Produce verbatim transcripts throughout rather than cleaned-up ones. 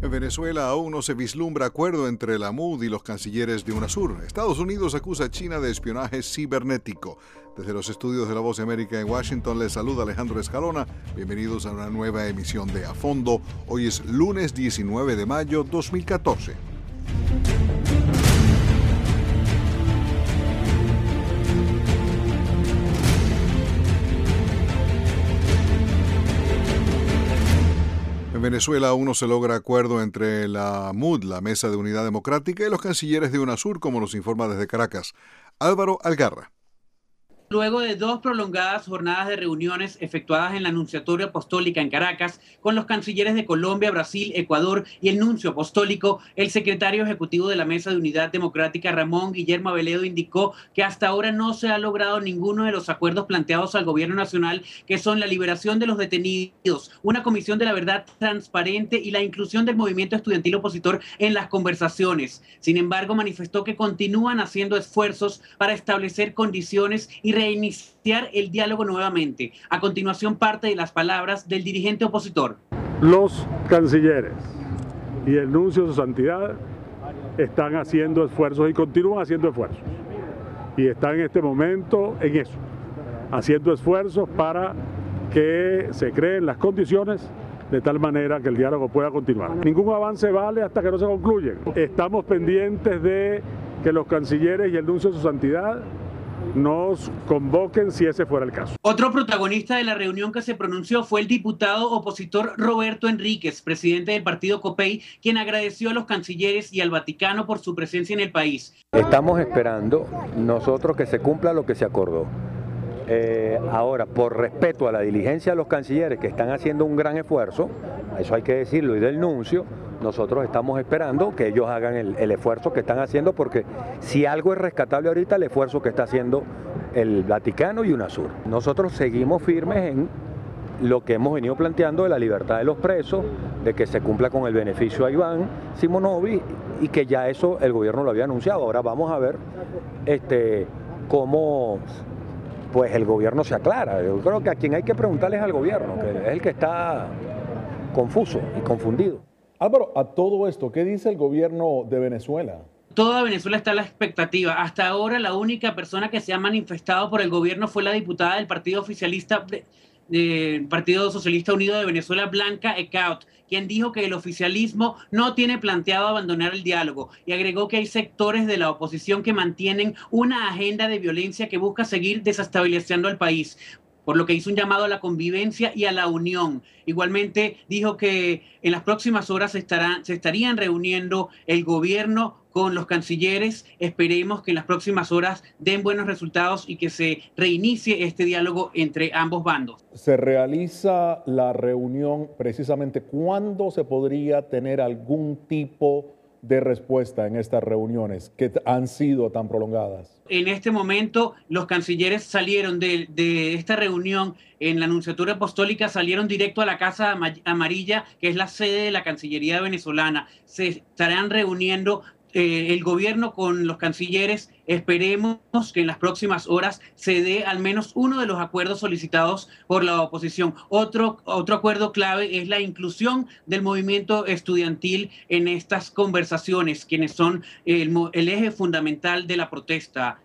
En Venezuela aún no se vislumbra acuerdo entre la M U D y los cancilleres de UNASUR. Estados Unidos acusa a China de espionaje cibernético. Desde los estudios de La Voz de América en Washington les saluda Alejandro Escalona. Bienvenidos a una nueva emisión de A Fondo. Hoy es lunes diecinueve de mayo de dos mil catorce. En Venezuela aún no se logra acuerdo entre la M U D, la Mesa de Unidad Democrática, y los cancilleres de UNASUR, como nos informa desde Caracas Álvaro Algarra. Luego de dos prolongadas jornadas de reuniones efectuadas en la Nunciatura Apostólica en Caracas con los cancilleres de Colombia, Brasil, Ecuador y el nuncio apostólico, el secretario ejecutivo de la Mesa de Unidad Democrática, Ramón Guillermo Aveledo, indicó que hasta ahora no se ha logrado ninguno de los acuerdos planteados al gobierno nacional, que son la liberación de los detenidos, una comisión de la verdad transparente y la inclusión del movimiento estudiantil opositor en las conversaciones. Sin embargo, manifestó que continúan haciendo esfuerzos para establecer condiciones y reiniciar el diálogo nuevamente. A continuación, parte de las palabras del dirigente opositor. Los cancilleres y el nuncio de su santidad están haciendo esfuerzos y continúan haciendo esfuerzos. Y están en este momento en eso, haciendo esfuerzos para que se creen las condiciones de tal manera que el diálogo pueda continuar. Ningún avance vale hasta que no se concluyen. Estamos pendientes de que los cancilleres y el nuncio de su santidad nos convoquen si ese fuera el caso. Otro protagonista de la reunión que se pronunció fue el diputado opositor Roberto Enríquez, presidente del partido COPEI, quien agradeció a los cancilleres y al Vaticano por su presencia en el país. Estamos esperando nosotros que se cumpla lo que se acordó. Eh, ahora, por respeto a la diligencia de los cancilleres que están haciendo un gran esfuerzo, eso hay que decirlo, y del nuncio, nosotros estamos esperando que ellos hagan el, el esfuerzo que están haciendo, porque si algo es rescatable ahorita, el esfuerzo que está haciendo el Vaticano y UNASUR. Nosotros seguimos firmes en lo que hemos venido planteando de la libertad de los presos, de que se cumpla con el beneficio a Iván Simonovic y que ya eso el gobierno lo había anunciado. Ahora vamos a ver este, cómo pues, el gobierno se aclara. Yo creo que a quien hay que preguntarle es al gobierno, que es el que está confuso y confundido. Álvaro, a todo esto, ¿qué dice el gobierno de Venezuela? Toda Venezuela está a la expectativa. Hasta ahora la única persona que se ha manifestado por el gobierno fue la diputada del partido oficialista, del Partido Socialista Unido de Venezuela, Blanca Ecaut, quien dijo que el oficialismo no tiene planteado abandonar el diálogo, y agregó que hay sectores de la oposición que mantienen una agenda de violencia que busca seguir desestabilizando al país, por lo que hizo un llamado a la convivencia y a la unión. Igualmente dijo que en las próximas horas se, estarán, se estarían reuniendo el gobierno con los cancilleres. Esperemos que en las próximas horas den buenos resultados y que se reinicie este diálogo entre ambos bandos. ¿Se realiza la reunión precisamente cuándo se podría tener algún tipo de respuesta en estas reuniones que han sido tan prolongadas? En este momento los cancilleres salieron de, de esta reunión en la Nunciatura Apostólica, salieron directo a la Casa Amarilla, que es la sede de la Cancillería venezolana. Se estarán reuniendo eh, el gobierno con los cancilleres. Esperemos que en las próximas horas se dé al menos uno de los acuerdos solicitados por la oposición. Otro, otro acuerdo clave es la inclusión del movimiento estudiantil en estas conversaciones, quienes son el, el eje fundamental de la protesta.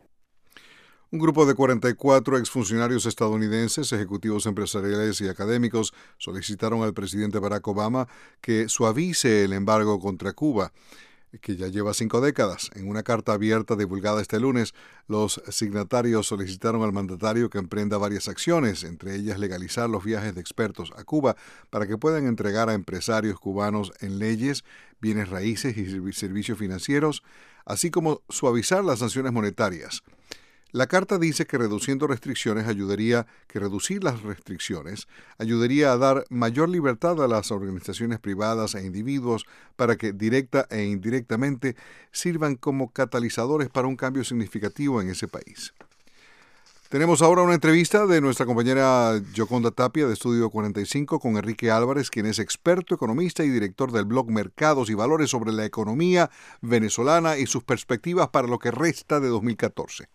Un grupo de cuarenta y cuatro exfuncionarios estadounidenses, ejecutivos empresariales y académicos solicitaron al presidente Barack Obama que suavice el embargo contra Cuba, que ya lleva cinco décadas. En una carta abierta divulgada este lunes, los signatarios solicitaron al mandatario que emprenda varias acciones, entre ellas legalizar los viajes de expertos a Cuba para que puedan entregar a empresarios cubanos en leyes, bienes raíces y servicios financieros, así como suavizar las sanciones monetarias. La carta dice que reduciendo restricciones ayudaría, que reducir las restricciones ayudaría a dar mayor libertad a las organizaciones privadas e individuos para que directa e indirectamente sirvan como catalizadores para un cambio significativo en ese país. Tenemos ahora una entrevista de nuestra compañera Yoconda Tapia de Estudio cuarenta y cinco con Enrique Álvarez, quien es experto economista y director del blog Mercados y Valores sobre la economía venezolana y sus perspectivas para lo que resta de dos mil catorce.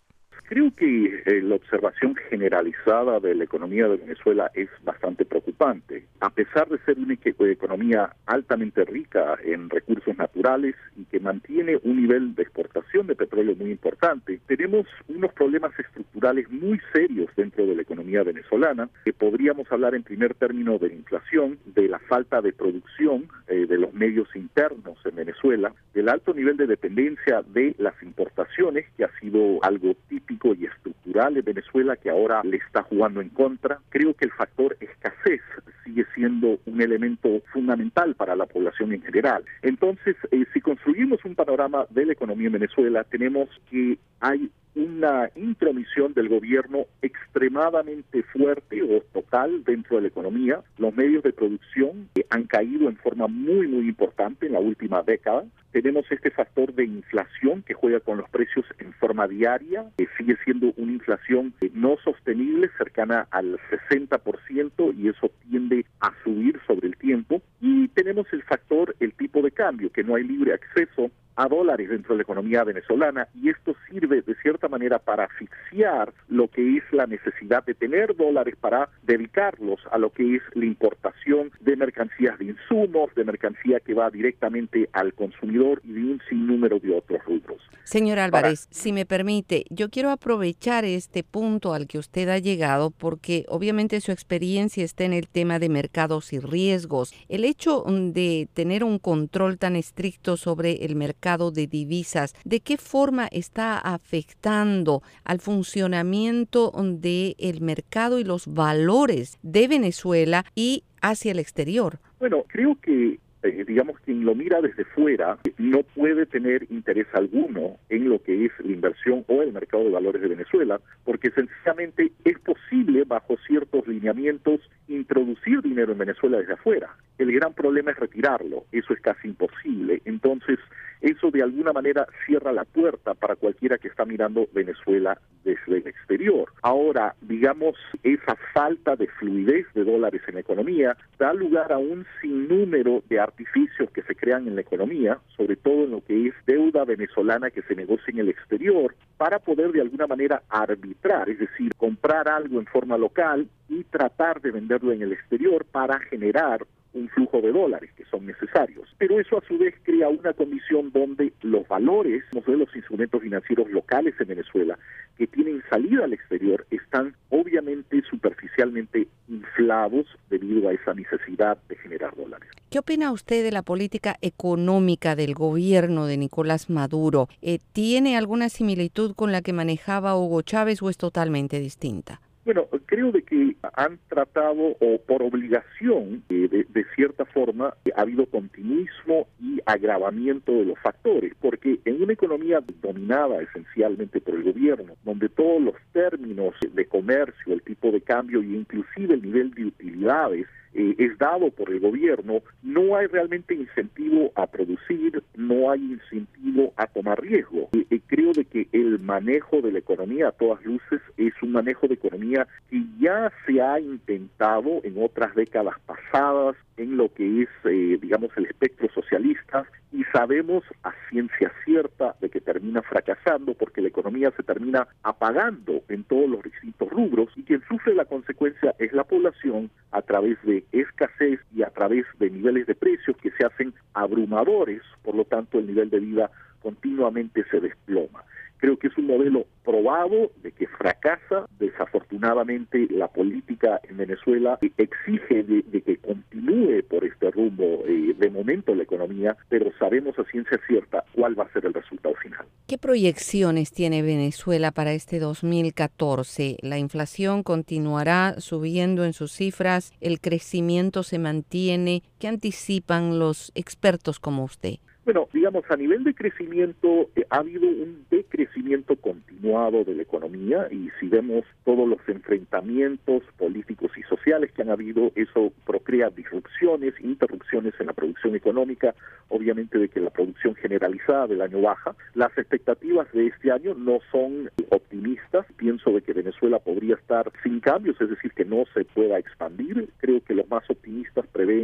creo que eh, la observación generalizada de la economía de Venezuela es bastante preocupante. A pesar de ser una economía altamente rica en recursos naturales y que mantiene un nivel de exportación de petróleo muy importante, tenemos unos problemas estructurales muy serios dentro de la economía venezolana, que podríamos hablar en primer término de inflación, de la falta de producción eh, de los medios internos en Venezuela, del alto nivel de dependencia de las importaciones, que ha sido algo típico y estructural en Venezuela, que ahora le está jugando en contra. Creo que el factor escasez sigue siendo un elemento fundamental para la población en general. Entonces, eh, si construimos un panorama de la economía en Venezuela, tenemos que hay una intromisión del gobierno extremadamente fuerte o total dentro de la economía. Los medios de producción eh, han caído en forma muy, muy importante en la última década. Tenemos este factor de inflación que juega con los precios en forma diaria, que sigue siendo una inflación eh, no sostenible, cercana al sesenta por ciento, y eso tiende a subir sobre el tiempo. Y tenemos el factor, el tipo de cambio, que no hay libre acceso a dólares dentro de la economía venezolana, y esto sirve de cierta manera para asfixiar lo que es la necesidad de tener dólares para dedicarlos a lo que es la importación de mercancías de insumos, de mercancía que va directamente al consumidor y de un sinnúmero de otros rubros. Señor Álvarez, para... si me permite, yo quiero aprovechar este punto al que usted ha llegado porque obviamente su experiencia está en el tema de mercados y riesgos. El hecho de tener un control tan estricto sobre el mercado de divisas, ¿de qué forma está afectando al funcionamiento del mercado y los valores de Venezuela y hacia el exterior? Bueno, creo que Eh, digamos, quien lo mira desde fuera no puede tener interés alguno en lo que es la inversión o el mercado de valores de Venezuela, porque sencillamente es posible, bajo ciertos lineamientos, introducir dinero en Venezuela desde afuera. El gran problema es retirarlo, eso es casi imposible. Entonces, eso de alguna manera cierra la puerta para cualquiera que está mirando Venezuela desde el exterior. Ahora, digamos, esa falta de fluidez de dólares en la economía da lugar a un sinnúmero de artificios que se crean en la economía, sobre todo en lo que es deuda venezolana que se negocia en el exterior, para poder de alguna manera arbitrar, es decir, comprar algo en forma local y tratar de venderlo en el exterior para generar un flujo de dólares que son necesarios. Pero eso a su vez crea una condición donde los valores de los instrumentos financieros locales en Venezuela que tienen salida al exterior están obviamente superficialmente inflados debido a esa necesidad de generar dólares. ¿Qué opina usted de la política económica del gobierno de Nicolás Maduro? Eh, ¿Tiene alguna similitud con la que manejaba Hugo Chávez o es totalmente distinta? Bueno, creo de que han tratado, o por obligación, eh, de, de cierta forma, eh, ha habido continuismo y agravamiento de los factores, porque en una economía dominada esencialmente por el gobierno, donde todos los términos de comercio, el tipo de cambio e inclusive el nivel de utilidades Eh, es dado por el gobierno, no hay realmente incentivo a producir, no hay incentivo a tomar riesgo. Eh, eh, creo de que el manejo de la economía a todas luces es un manejo de economía que ya se ha intentado en otras décadas pasadas en lo que es, eh, digamos, el espectro socialista, y sabemos a ciencia cierta de que termina fracasando porque la economía se termina apagando en todos los distintos rubros, y quien sufre la consecuencia es la población a través de escasez y a través de niveles de precios que se hacen abrumadores, por lo tanto el nivel de vida continuamente se desploma. Creo que es un modelo probado de que fracasa. Desafortunadamente, la política en Venezuela exige de, de que continúe por este rumbo eh, de momento la economía, pero sabemos a ciencia cierta cuál va a ser el resultado final. ¿Qué proyecciones tiene Venezuela para este dos mil catorce? ¿La inflación continuará subiendo en sus cifras? ¿El crecimiento se mantiene? ¿Qué anticipan los expertos como usted? Bueno, digamos, a nivel de crecimiento eh, ha habido un decrecimiento continuado de la economía, y si vemos todos los enfrentamientos políticos y sociales que han habido, eso procrea disrupciones, interrupciones en la producción económica, obviamente de que la producción generalizada del año baja. Las expectativas de este año no son optimistas. Pienso de que Venezuela podría estar sin cambios, es decir, que no se pueda expandir. Creo que los más optimistas prevén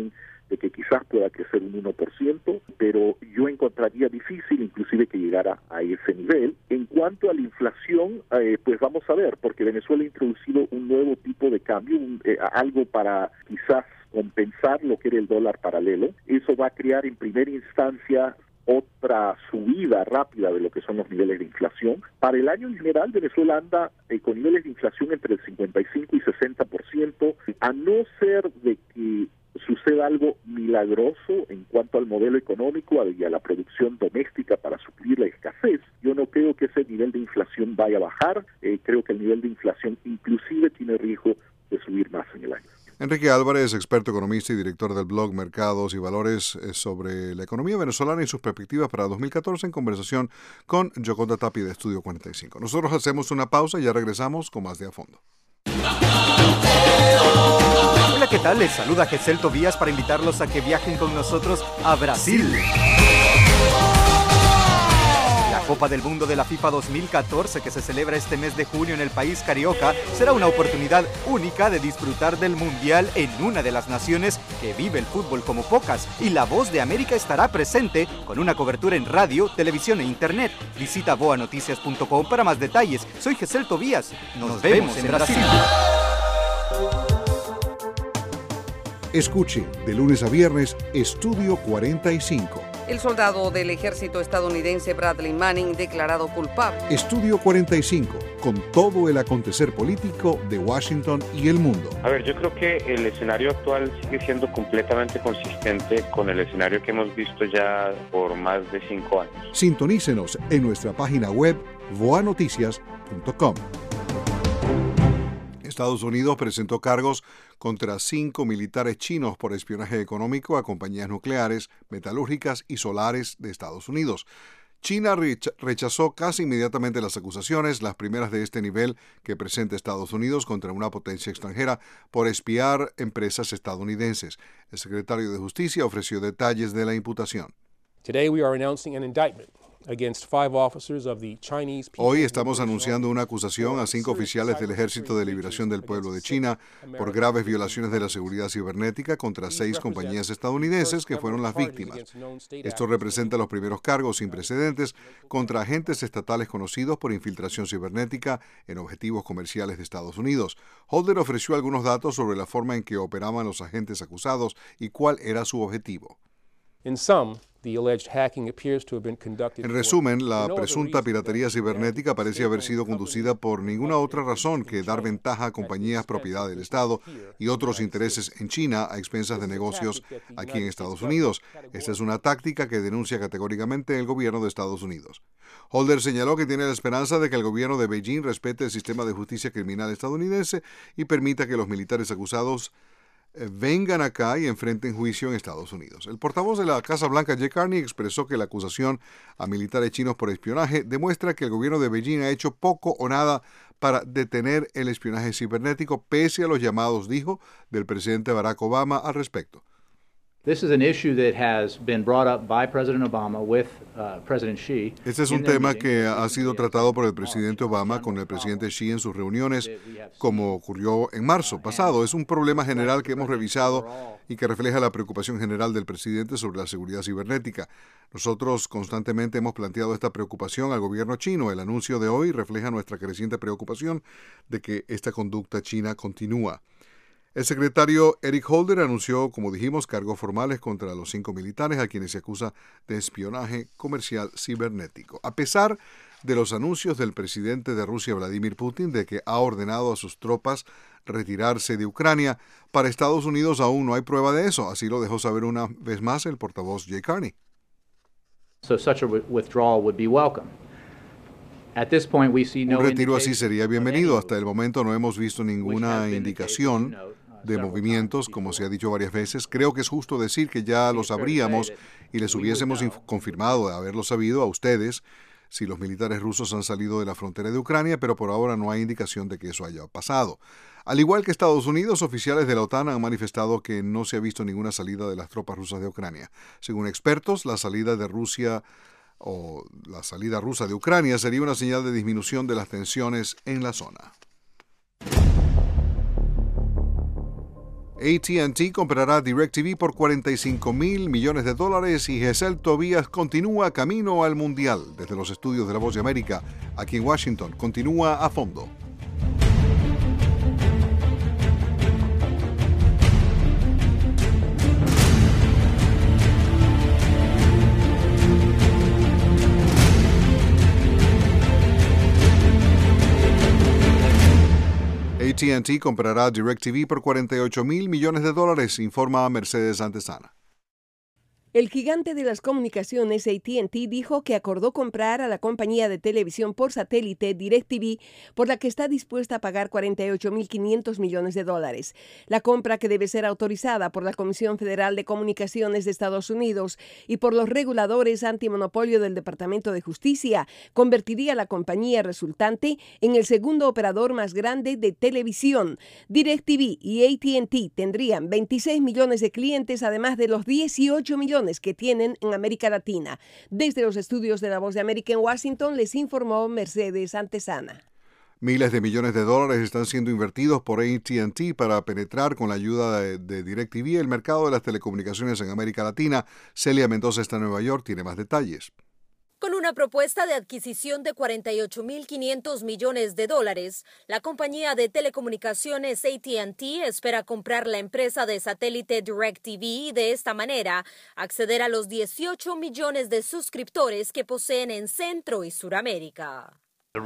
de que quizás pueda crecer un uno por ciento, pero yo encontraría difícil inclusive que llegara a ese nivel. En cuanto a la inflación, eh, pues vamos a ver, porque Venezuela ha introducido un nuevo tipo de cambio, un, eh, algo para quizás compensar lo que era el dólar paralelo. Eso va a crear en primera instancia otra subida rápida de lo que son los niveles de inflación. Para el año en general, Venezuela anda eh, con niveles de inflación entre el cincuenta y cinco y sesenta por ciento, a no ser de que suceda algo milagroso en cuanto al modelo económico y a la producción doméstica para suplir la escasez. Yo no creo que ese nivel de inflación vaya a bajar, eh, creo que el nivel de inflación inclusive tiene riesgo de subir más en el año. Enrique Álvarez, experto economista y director del blog Mercados y Valores sobre la economía venezolana y sus perspectivas para dos mil catorce, en conversación con Yoconda Tapia de Estudio cuarenta y cinco. Nosotros hacemos una pausa y ya regresamos con más de A Fondo. Hola, ¿qué tal? Les saluda Gesel Tobías para invitarlos a que viajen con nosotros a Brasil. La Copa del Mundo de la FIFA dos mil catorce, que se celebra este mes de junio en el país carioca, será una oportunidad única de disfrutar del Mundial en una de las naciones que vive el fútbol como pocas, y La Voz de América estará presente con una cobertura en radio, televisión e internet. Visita boa noticias punto com para más detalles. Soy Gesel Tobías. Nos, Nos vemos, vemos en Brasil. Escuche de lunes a viernes Estudio cuarenta y cinco. El soldado del ejército estadounidense Bradley Manning declarado culpable. Estudio cuarenta y cinco, con todo el acontecer político de Washington y el mundo. A ver, yo creo que el escenario actual sigue siendo completamente consistente con el escenario que hemos visto ya por más de cinco años. Sintonícenos en nuestra página web boa noticias punto com. Estados Unidos presentó cargos contra cinco militares chinos por espionaje económico a compañías nucleares, metalúrgicas y solares de Estados Unidos. China rechazó casi inmediatamente las acusaciones, las primeras de este nivel que presenta Estados Unidos contra una potencia extranjera por espiar empresas estadounidenses. El secretario de Justicia ofreció detalles de la imputación. Today we are announcing an indictment. Hoy estamos anunciando una acusación a cinco oficiales del Ejército de Liberación del Pueblo de China por graves violaciones de la seguridad cibernética contra seis compañías estadounidenses que fueron las víctimas. Esto representa los primeros cargos sin precedentes contra agentes estatales conocidos por infiltración cibernética en objetivos comerciales de Estados Unidos. Holder ofreció algunos datos sobre la forma en que operaban los agentes acusados y cuál era su objetivo. In some, En resumen, la presunta piratería cibernética parece haber sido conducida por ninguna otra razón que dar ventaja a compañías propiedad del Estado y otros intereses en China a expensas de negocios aquí en Estados Unidos. Esta es una táctica que denuncia categóricamente el gobierno de Estados Unidos. Holder señaló que tiene la esperanza de que el gobierno de Beijing respete el sistema de justicia criminal estadounidense y permita que los militares acusados vengan acá y enfrenten juicio en Estados Unidos. El portavoz de la Casa Blanca, Jay Carney, expresó que la acusación a militares chinos por espionaje demuestra que el gobierno de Beijing ha hecho poco o nada para detener el espionaje cibernético, pese a los llamados, dijo, del presidente Barack Obama al respecto. This is an issue that has been brought up by President Obama with uh, President Xi. Este es un tema que ha sido tratado por el presidente Obama con el presidente Xi en sus reuniones, como ocurrió en marzo pasado. Es un problema general que hemos revisado y que refleja la preocupación general del presidente sobre la seguridad cibernética. Nosotros constantemente hemos planteado esta preocupación al gobierno chino. El anuncio de hoy refleja nuestra creciente preocupación de que esta conducta china continúa. El secretario Eric Holder anunció, como dijimos, cargos formales contra los cinco militares a quienes se acusa de espionaje comercial cibernético. A pesar de los anuncios del presidente de Rusia, Vladimir Putin, de que ha ordenado a sus tropas retirarse de Ucrania, para Estados Unidos aún no hay prueba de eso. Así lo dejó saber una vez más el portavoz Jay Carney. So such a withdrawal would be welcome. At this point, we see no Un retiro así sería bienvenido. Hasta el momento no hemos visto ninguna indicación de movimientos, como se ha dicho varias veces. Creo que es justo decir que ya lo sabríamos y les hubiésemos confirmado de haberlo sabido a ustedes si los militares rusos han salido de la frontera de Ucrania, pero por ahora no hay indicación de que eso haya pasado. Al igual que Estados Unidos, oficiales de la OTAN han manifestado que no se ha visto ninguna salida de las tropas rusas de Ucrania. Según expertos, la salida de Rusia o la salida rusa de Ucrania sería una señal de disminución de las tensiones en la zona. A T and T comprará DirecTV por cuarenta y cinco mil millones de dólares y Gesell Tobías continúa camino al Mundial. Desde los estudios de La Voz de América, aquí en Washington, continúa A Fondo. A T and T comprará DirecTV por cuarenta y ocho mil millones de dólares, informa Mercedes Antesana. El gigante de las comunicaciones A T and T dijo que acordó comprar a la compañía de televisión por satélite DirecTV, por la que está dispuesta a pagar cuarenta y ocho mil quinientos millones de dólares. La compra, que debe ser autorizada por la Comisión Federal de Comunicaciones de Estados Unidos y por los reguladores antimonopolio del Departamento de Justicia, convertiría a la compañía resultante en el segundo operador más grande de televisión. DirecTV y A T and T tendrían veintiséis millones de clientes, además de los dieciocho millones que tienen en América Latina. Desde los estudios de La Voz de América en Washington, les informó Mercedes Antesana. Miles de millones de dólares están siendo invertidos por A T and T para penetrar con la ayuda de, de DirecTV el mercado de las telecomunicaciones en América Latina. Celia Mendoza está en Nueva York, tiene más detalles. Con una propuesta de adquisición de cuarenta y ocho mil quinientos millones de dólares, la compañía de telecomunicaciones A T and T espera comprar la empresa de satélite DirecTV y de esta manera acceder a los dieciocho millones de suscriptores que poseen en Centro y Suramérica.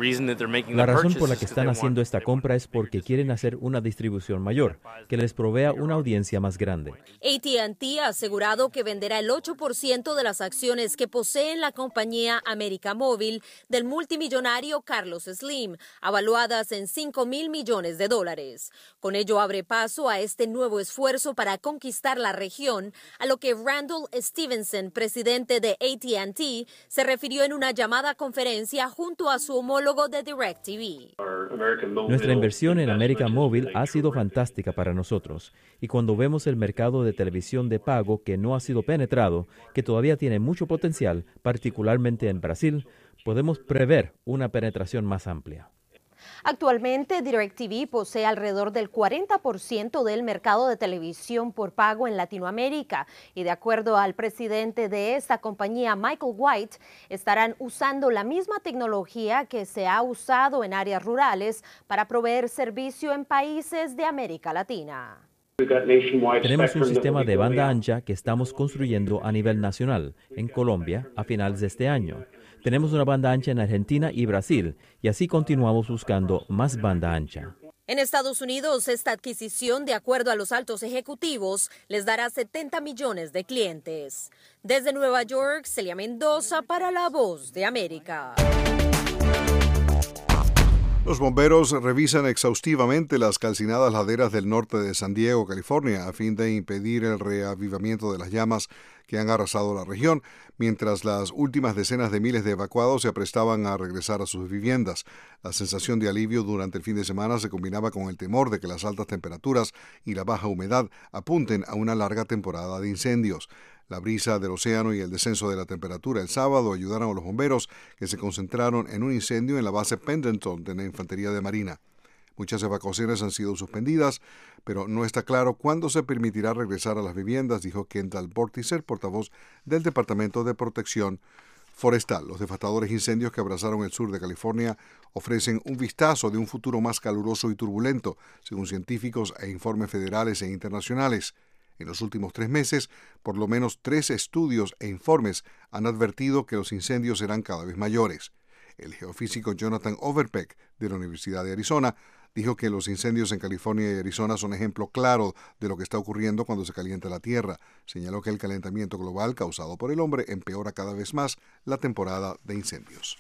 La razón por la que están haciendo esta compra es porque quieren hacer una distribución mayor, que les provea una audiencia más grande. A T and T ha asegurado que venderá el ocho por ciento de las acciones que posee en la compañía América Móvil del multimillonario Carlos Slim, avaluadas en cinco mil millones de dólares. Con ello abre paso a este nuevo esfuerzo para conquistar la región, a lo que Randall Stevenson, presidente de A T and T, se refirió en una llamada conferencia junto a su homólogo de DirecTV. Nuestra inversión en América Móvil ha sido fantástica para nosotros, y cuando vemos el mercado de televisión de pago que no ha sido penetrado, que todavía tiene mucho potencial, particularmente en Brasil, podemos prever una penetración más amplia. Actualmente, DirecTV posee alrededor del cuarenta por ciento del mercado de televisión por pago en Latinoamérica y, de acuerdo al presidente de esta compañía, Michael White, estarán usando la misma tecnología que se ha usado en áreas rurales para proveer servicio en países de América Latina. Tenemos un sistema de banda ancha que estamos construyendo a nivel nacional en Colombia a finales de este año. Tenemos una banda ancha en Argentina y Brasil, y así continuamos buscando más banda ancha. En Estados Unidos, esta adquisición, de acuerdo a los altos ejecutivos, les dará setenta millones de clientes. Desde Nueva York, Celia Mendoza para La Voz de América. Los bomberos revisan exhaustivamente las calcinadas laderas del norte de San Diego, California, a fin de impedir el reavivamiento de las llamas que han arrasado la región, mientras las últimas decenas de miles de evacuados se aprestaban a regresar a sus viviendas. La sensación de alivio durante el fin de semana se combinaba con el temor de que las altas temperaturas y la baja humedad apunten a una larga temporada de incendios. La brisa del océano y el descenso de la temperatura el sábado ayudaron a los bomberos, que se concentraron en un incendio en la base Pendleton de la Infantería de Marina. Muchas evacuaciones han sido suspendidas, pero no está claro cuándo se permitirá regresar a las viviendas, dijo Kendall Bortizer, portavoz del Departamento de Protección Forestal. Los devastadores incendios que abrazaron el sur de California ofrecen un vistazo de un futuro más caluroso y turbulento, según científicos e informes federales e internacionales. En los últimos tres meses, por lo menos tres estudios e informes han advertido que los incendios serán cada vez mayores. El geofísico Jonathan Overpeck, de la Universidad de Arizona, dijo que los incendios en California y Arizona son ejemplo claro de lo que está ocurriendo cuando se calienta la Tierra. Señaló que el calentamiento global causado por el hombre empeora cada vez más la temporada de incendios.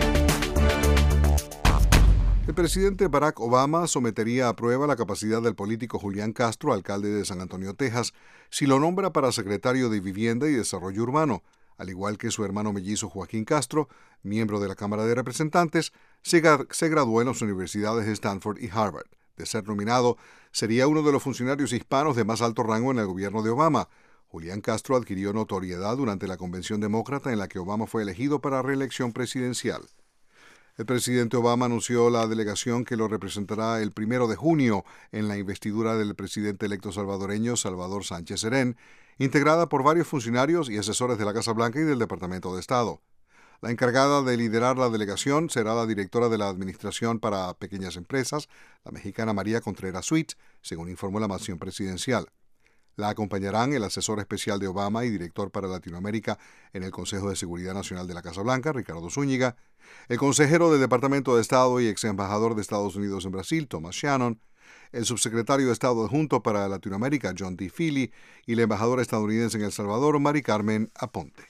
El presidente Barack Obama sometería a prueba la capacidad del político Julián Castro, alcalde de San Antonio, Texas, si lo nombra para secretario de Vivienda y Desarrollo Urbano. Al igual que su hermano mellizo Joaquín Castro, miembro de la Cámara de Representantes, se, se graduó en las universidades de Stanford y Harvard. De ser nominado, sería uno de los funcionarios hispanos de más alto rango en el gobierno de Obama. Julián Castro adquirió notoriedad durante la convención demócrata en la que Obama fue elegido para reelección presidencial. El presidente Obama anunció la delegación que lo representará el primero de junio en la investidura del presidente electo salvadoreño Salvador Sánchez Serén, integrada por varios funcionarios y asesores de la Casa Blanca y del Departamento de Estado. La encargada de liderar la delegación será la directora de la Administración para Pequeñas Empresas, la mexicana María Contreras Sweet, según informó la mansión presidencial. La acompañarán el asesor especial de Obama y director para Latinoamérica en el Consejo de Seguridad Nacional de la Casa Blanca, Ricardo Zúñiga, el consejero del Departamento de Estado y ex embajador de Estados Unidos en Brasil, Thomas Shannon, el subsecretario de Estado adjunto para Latinoamérica, John D. Feely, y la embajadora estadounidense en El Salvador, Mari Carmen Aponte.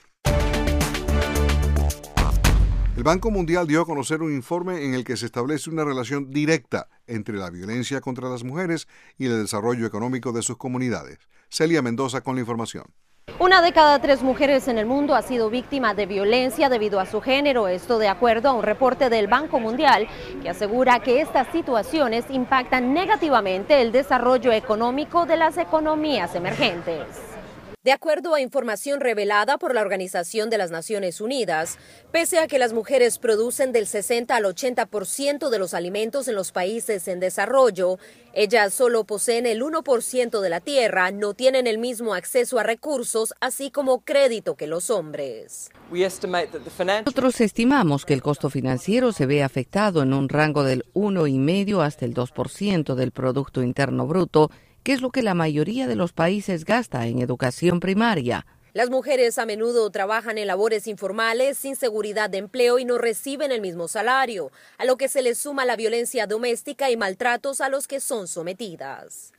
El Banco Mundial dio a conocer un informe en el que se establece una relación directa entre la violencia contra las mujeres y el desarrollo económico de sus comunidades. Celia Mendoza con la información. Una de cada tres mujeres en el mundo ha sido víctima de violencia debido a su género, esto de acuerdo a un reporte del Banco Mundial que asegura que estas situaciones impactan negativamente el desarrollo económico de las economías emergentes. De acuerdo a información revelada por la Organización de las Naciones Unidas, pese a que las mujeres producen del sesenta al ochenta por ciento de los alimentos en los países en desarrollo, ellas solo poseen el uno por ciento de la tierra, no tienen el mismo acceso a recursos, así como crédito que los hombres. Nosotros estimamos que el costo financiero se ve afectado en un rango del uno coma cinco hasta el dos por ciento del Producto Interno Bruto, que es lo que la mayoría de los países gasta en educación primaria. Las mujeres a menudo trabajan en labores informales, sin seguridad de empleo y no reciben el mismo salario, a lo que se les suma la violencia doméstica y maltratos a los que son sometidas.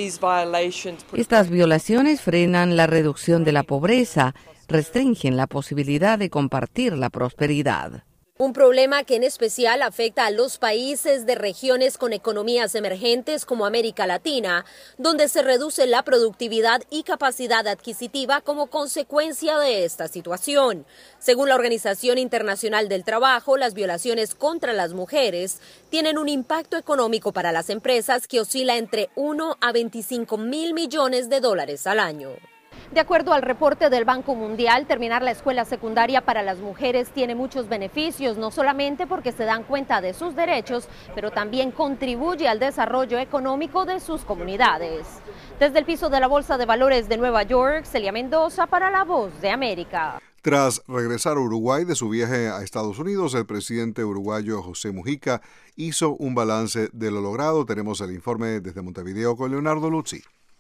Estas violaciones frenan la reducción de la pobreza, restringen la posibilidad de compartir la prosperidad. Un problema que en especial afecta a los países de regiones con economías emergentes como América Latina, donde se reduce la productividad y capacidad adquisitiva como consecuencia de esta situación. Según la Organización Internacional del Trabajo, las violaciones contra las mujeres tienen un impacto económico para las empresas que oscila entre uno a veinticinco mil millones de dólares al año. De acuerdo al reporte del Banco Mundial, terminar la escuela secundaria para las mujeres tiene muchos beneficios, no solamente porque se dan cuenta de sus derechos, pero también contribuye al desarrollo económico de sus comunidades. Desde el piso de la Bolsa de Valores de Nueva York, Celia Mendoza para La Voz de América. Tras regresar a Uruguay de su viaje a Estados Unidos, el presidente uruguayo José Mujica hizo un balance de lo logrado. Tenemos el informe desde Montevideo con Leonardo Luzzi.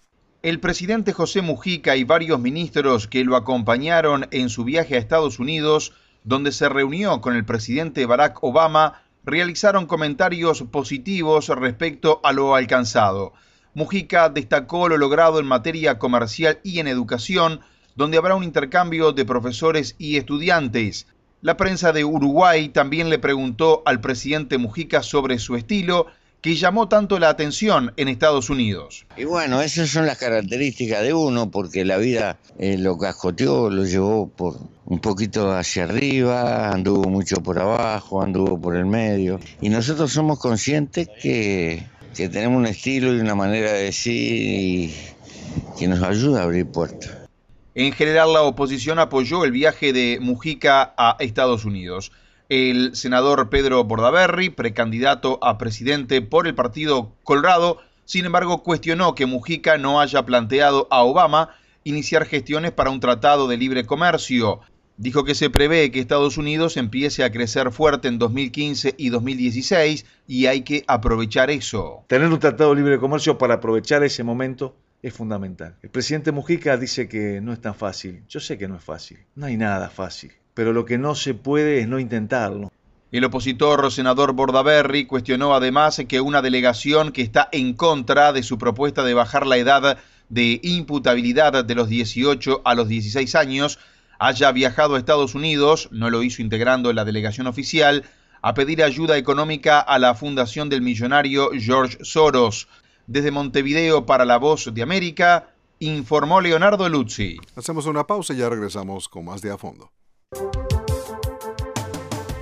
El presidente José Mujica y varios ministros que lo acompañaron en su viaje a Estados Unidos, donde se reunió con el presidente Barack Obama, realizaron comentarios positivos respecto a lo alcanzado. Mujica destacó lo logrado en materia comercial y en educación, donde habrá un intercambio de profesores y estudiantes. La prensa de Uruguay también le preguntó al presidente Mujica sobre su estilo, que llamó tanto la atención en Estados Unidos. Y bueno, esas son las características de uno, porque la vida eh, lo cascoteó, lo llevó por un poquito hacia arriba, anduvo mucho por abajo, anduvo por el medio. Y nosotros somos conscientes que, que tenemos un estilo y una manera de decir que nos ayuda a abrir puertas. En general, la oposición apoyó el viaje de Mujica a Estados Unidos. El senador Pedro Bordaberry, precandidato a presidente por el Partido Colorado, sin embargo cuestionó que Mujica no haya planteado a Obama iniciar gestiones para un tratado de libre comercio. Dijo que se prevé que Estados Unidos empiece a crecer fuerte en dos mil quince y dos mil dieciséis y hay que aprovechar eso. Tener un tratado de libre comercio para aprovechar ese momento es fundamental. El presidente Mujica dice que no es tan fácil. Yo sé que no es fácil. No hay nada fácil. Pero lo que no se puede es no intentarlo. El opositor senador Bordaberry cuestionó además que una delegación que está en contra de su propuesta de bajar la edad de imputabilidad de los dieciocho a los dieciséis años haya viajado a Estados Unidos, no lo hizo integrando la delegación oficial, a pedir ayuda económica a la fundación del millonario George Soros. Desde Montevideo para La Voz de América, informó Leonardo Luzzi. Hacemos una pausa y ya regresamos con más de A Fondo.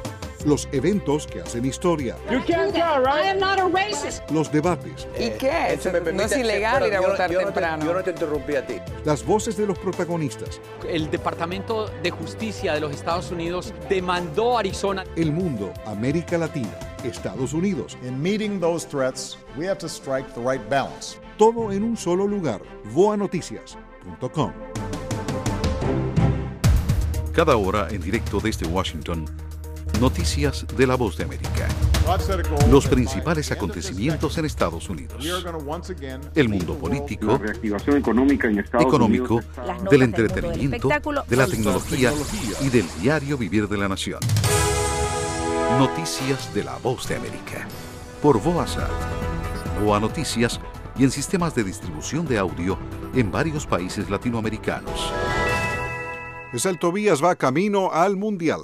los eventos que hacen historia, You can't go, right? I am not a racist. los debates, ¿Y qué? No es ilegal ir a votar yo no te- temprano. yo no te interrumpí a ti. las voces de los protagonistas, El Departamento de Justicia de los Estados Unidos demandó a Arizona. el mundo, América Latina, Estados Unidos. In meeting those threats, we have to strike the right balance. Todo en un solo lugar. voa noticias punto com. Cada hora en directo desde Washington, noticias de la Voz de América. Los principales acontecimientos en Estados Unidos. El mundo político, la reactivación económica en Estados económico, Unidos. del Las notas del mundo del entretenimiento, espectáculo, de la altas tecnología tecnologías. y del diario vivir de la nación. Noticias de la Voz de América. Por VOASAT, VOA Noticias y en sistemas de distribución de audio en varios países latinoamericanos. El Tobías va camino al Mundial.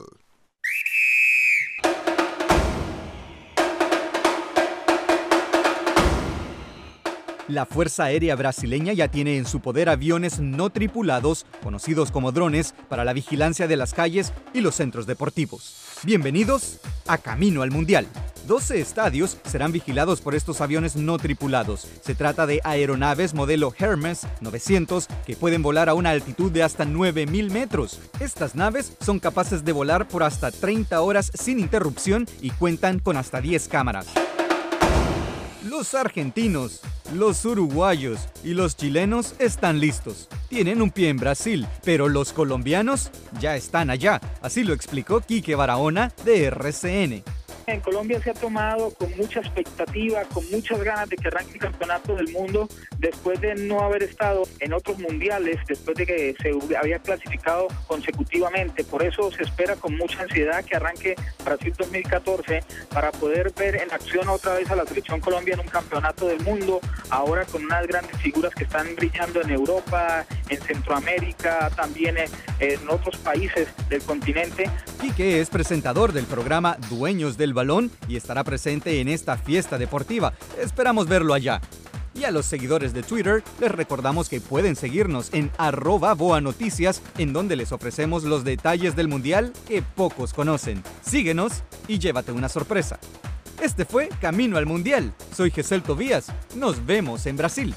La Fuerza Aérea Brasileña ya tiene en su poder aviones no tripulados, conocidos como drones, para la vigilancia de las calles y los centros deportivos. Bienvenidos a Camino al Mundial. doce estadios serán vigilados por estos aviones no tripulados. Se trata de aeronaves modelo Hermes novecientos que pueden volar a una altitud de hasta nueve mil metros. Estas naves son capaces de volar por hasta treinta horas sin interrupción y cuentan con hasta diez cámaras. Los argentinos, los uruguayos y los chilenos están listos. Tienen un pie en Brasil, pero los colombianos ya están allá. Así lo explicó Quique Barahona de R C N. En Colombia se ha tomado con mucha expectativa, con muchas ganas de que arranque el campeonato del mundo después de no haber estado en otros mundiales, después de que se había clasificado consecutivamente. Por eso se espera con mucha ansiedad que arranque Brasil dos mil catorce para poder ver en acción otra vez a la selección Colombia en un campeonato del mundo, ahora con unas grandes figuras que están brillando en Europa, en Centroamérica, también en, en otros países del continente. Quique es presentador del programa Dueños del Balón y estará presente en esta fiesta deportiva. Esperamos verlo allá. Y a los seguidores de Twitter les recordamos que pueden seguirnos en arroba Boa Noticias, en donde les ofrecemos los detalles del Mundial que pocos conocen. Síguenos y llévate una sorpresa. Este fue Camino al Mundial. Soy Gesell Tobías. Nos vemos en Brasil.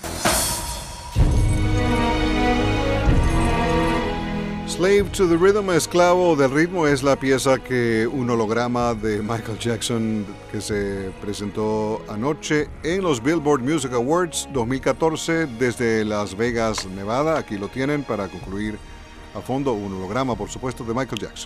Slave to the Rhythm, esclavo del ritmo, es la pieza que un holograma de Michael Jackson que se presentó anoche en los Billboard Music Awards dos mil catorce desde Las Vegas, Nevada. Aquí lo tienen para concluir a fondo, un holograma, por supuesto, de Michael Jackson.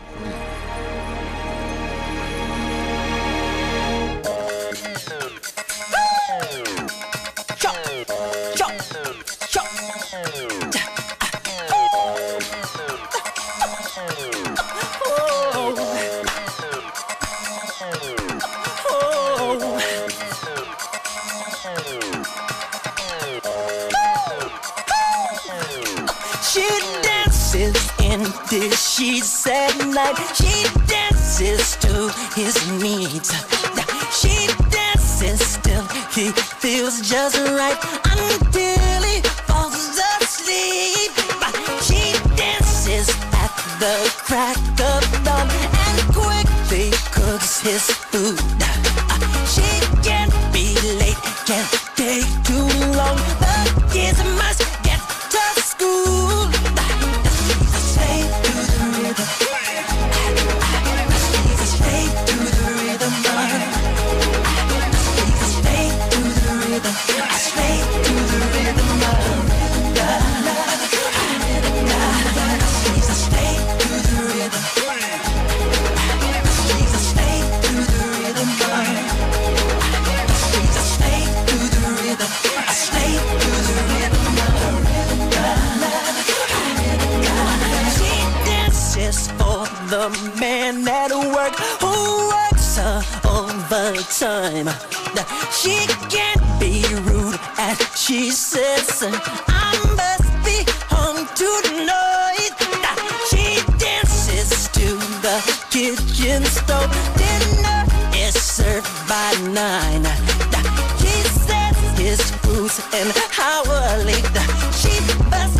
This sheets at night. She dances to his needs. She dances till he feels just right until he falls asleep. She dances at the crack of dawn and quickly cooks his food. She can't be late, can't take too long. The kids must get to school. The man at work who works uh, overtime. She can't be rude as she says, I must be home tonight. She dances to the kitchen stove. Dinner is served by nine. He sets his fruits an hour late. She busts